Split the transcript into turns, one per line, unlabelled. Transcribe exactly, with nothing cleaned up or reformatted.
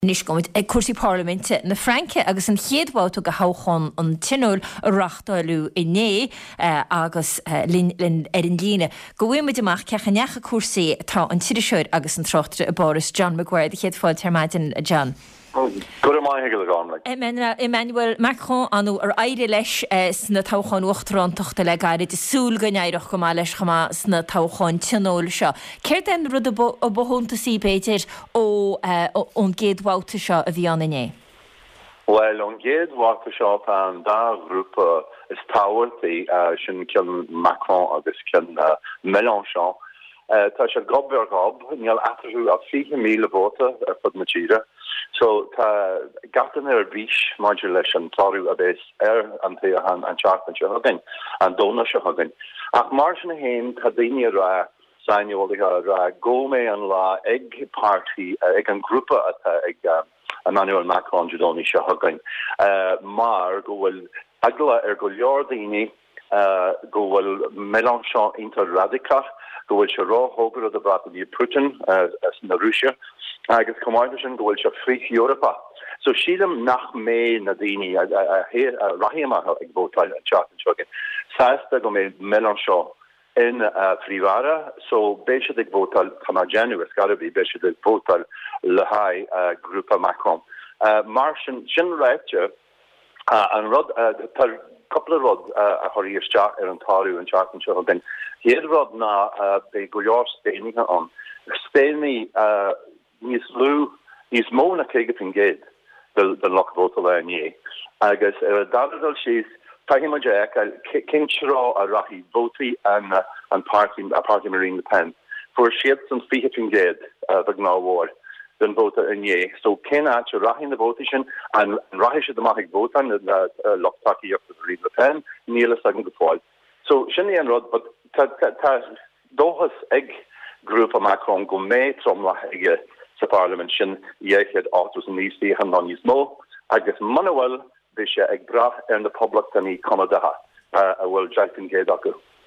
Nis gomit ag cuasaí Parlamente na Franke agus an chéadháil go háchan an tinúil a rachtáilú inné agus lin ar an líne. Go bhfuimiid amach cecha necha cuasaí tá an tiiriseir agus an trochtre a Boris John Maguire de chéadháil termaidin a John.
Go mai hegel gomleg.
Emmanuel Macron anú ar éire leis sna táchan uachtarán tuchta le gairid de súl gannéireach go má leis chama sna táchan tinúil seo. Céir den rud a bohúnta sí béidir ó ón géadháilta seo a bhí an inné?
Well, ón géadháilta seo an dá grúpa is táhairtaí sin cin Macron agus cin Mélenchon. Tá sé gob ar gob, níl atarú a fiche míle vóta ar fud na tíre. So tá gatan ar bís maidir leis an tarú a bés ar an taíohan an teachtain se thugain, an dóna se thugain. Ach mar sin na héin tá daine ra sainiolaithe ra gómé an lá ag party ag an grúpa atá ag Emmanuel Macron judóní se thugain. Mar go bhfuil agla ar go leor daine go bhfuil Mélenchon interradical, go bhfuil se rá hógur a Vladimir Putin na Rússia, agus comáide sin go bhfuil se frith Europa. So sílam nach mé na daine rahiamach ag bótáil an teachtain seogain. Sásta go mé Mélenchon in Frívara, so béisiad ag bótáil chama January scarabí béisiad ag bótáil le haid grúpa Macron. Mar sin sin réite an rud tar couple of rod a choí isteach ar an tarú an teachtain seogain. Héad rod na be go leor Spéinithe an. Spéinní níos lú níos mó na céige an géad den lochbóta le ané. Agus ar a dadal síos taimiide cinnrá a rachi vótaí an an party a Party Marine Le Pen. For siad san fiche an géad bag náhór den vóta ané. So cin á se rachi na vóta sin an rahi se amach ag vóta an lochtaíocht a Marine Le Pen níle sagan go fáil. So sinné an rod, but tá dóchas ag grúpa Macron go mé tromlach ige sa Parliament sin dhéichead átas an níos bhíchan ná níos mó, agus manuel bhí sé ag brath ar na public daní comadatha a bhfuil deich an géad acu.